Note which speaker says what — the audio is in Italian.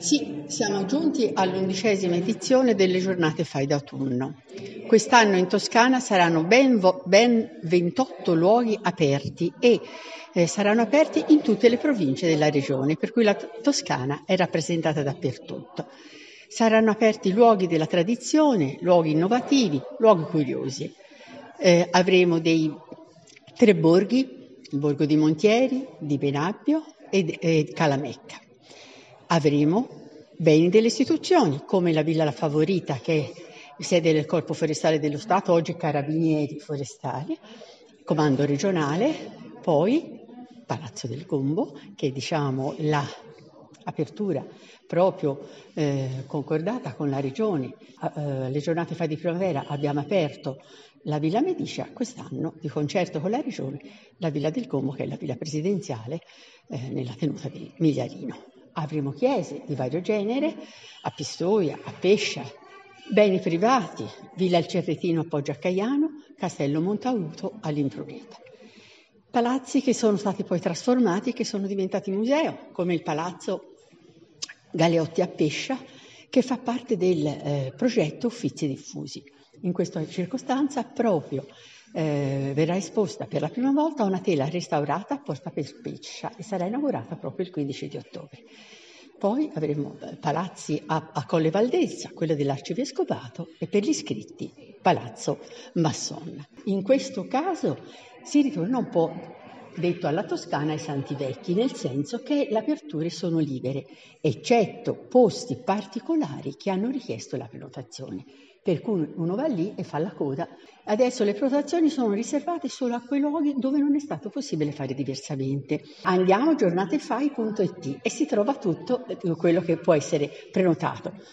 Speaker 1: Sì, siamo giunti all'11ª edizione delle giornate Fai d'autunno. Quest'anno in Toscana saranno ben 28 luoghi aperti e saranno aperti in tutte le province della regione, per cui la Toscana è rappresentata dappertutto. Saranno aperti luoghi della tradizione, luoghi innovativi, luoghi curiosi. Avremo dei 3 borghi, il borgo di Montieri, di Benabbio e Calamecca. Avremo beni delle istituzioni, come la Villa La Favorita, che è sede del Corpo Forestale dello Stato, oggi Carabinieri Forestali, Comando Regionale, poi Palazzo del Gombo, che è l'apertura proprio concordata con la Regione. Le giornate Fai di Primavera abbiamo aperto la Villa Medicea, quest'anno di concerto con la Regione la Villa del Gombo, che è la villa presidenziale nella tenuta di Migliarino. Avremo chiese di vario genere, a Pistoia, a Pescia, beni privati, Villa Il Cerretino a Poggio a Caiano, Castello Montauto all'Impruneta. Palazzi che sono stati poi trasformati, che sono diventati museo, come il Palazzo Galeotti a Pescia, che fa parte del progetto Uffizi Diffusi. In questa circostanza proprio verrà esposta per la prima volta una tela restaurata a Porta Pescia e sarà inaugurata proprio il 15 di ottobre. Poi avremo palazzi a Colle Valdezza, quello dell'Arcivescovato, e per gli iscritti Palazzo Masson. In questo caso si ritorna un po' detto alla Toscana ai Santi Vecchi, nel senso che le aperture sono libere, eccetto posti particolari che hanno richiesto la prenotazione. Per cui uno va lì e fa la coda. Adesso le prenotazioni sono riservate solo a quei luoghi dove non è stato possibile fare diversamente. Andiamo a giornatefai.it e si trova tutto quello che può essere prenotato.